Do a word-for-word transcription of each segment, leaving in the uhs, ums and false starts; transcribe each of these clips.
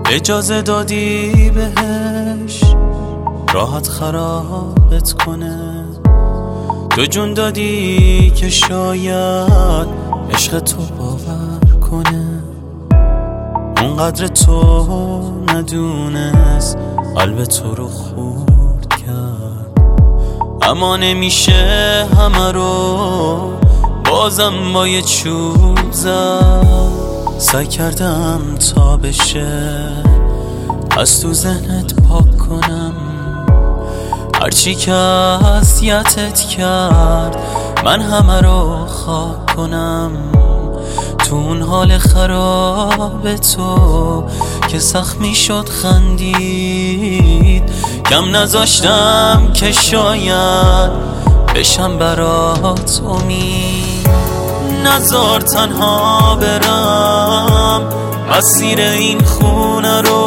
اجازه دادی بهش راحت خرابت کنه. تو جون دادی که شاید عشق تو باور کنه. اونقدر تو ندونست قلب تو رو خورد کرد، اما نمیشه همه رو بازم با یه چوب زد. سعی کردم تا بشه از تو ذهنت پاک کنم، هرچی که اذیتت کرد من همه رو خاک کنم. تو اون حال خراب تو که سخت میشد خندید، کم نذاشتم که شاید بشم برات امید. نذار تنها برم مسیر این خونه رو،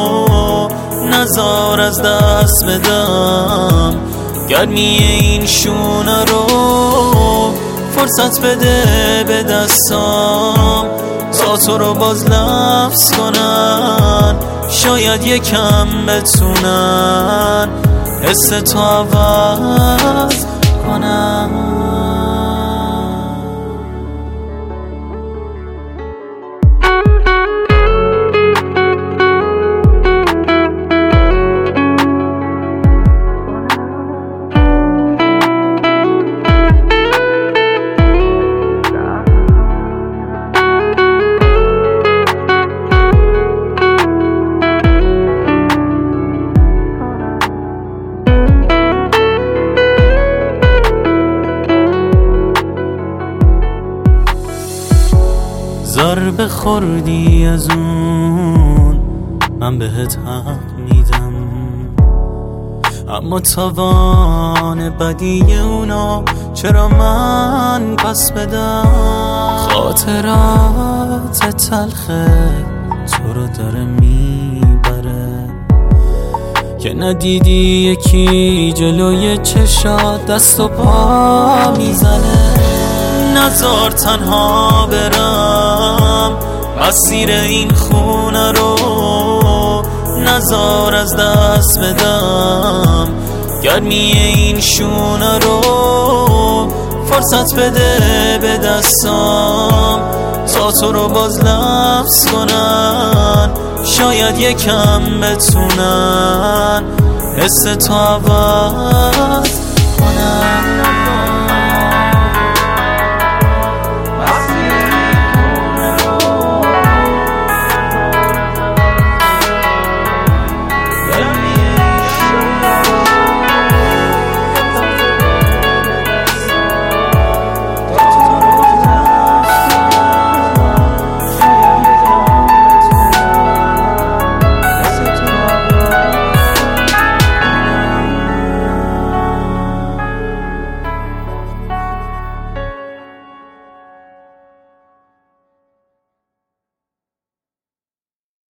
نذار از دست بدم گرمی این شونه رو. فرصت بده به دستام تا تو رو باز لمس کنن، شاید یکم بتونن حس تو عوض کنن. ضربه خوردی از اون من بهت حق میدم، اما تاوان بدی اونا چرا من پس بدم؟ خاطرات تلخه تو رو داره میبره که ندیدی یکی جلوی چشات دست و پا میزنه. نذار تنها برم مسیر این خونه رو، نذار از دست بدم گرمی این شونه رو. فرصت بده به دستام تا تو رو باز لمس کنن، شاید یکم بتونن حس تو عوض کنن.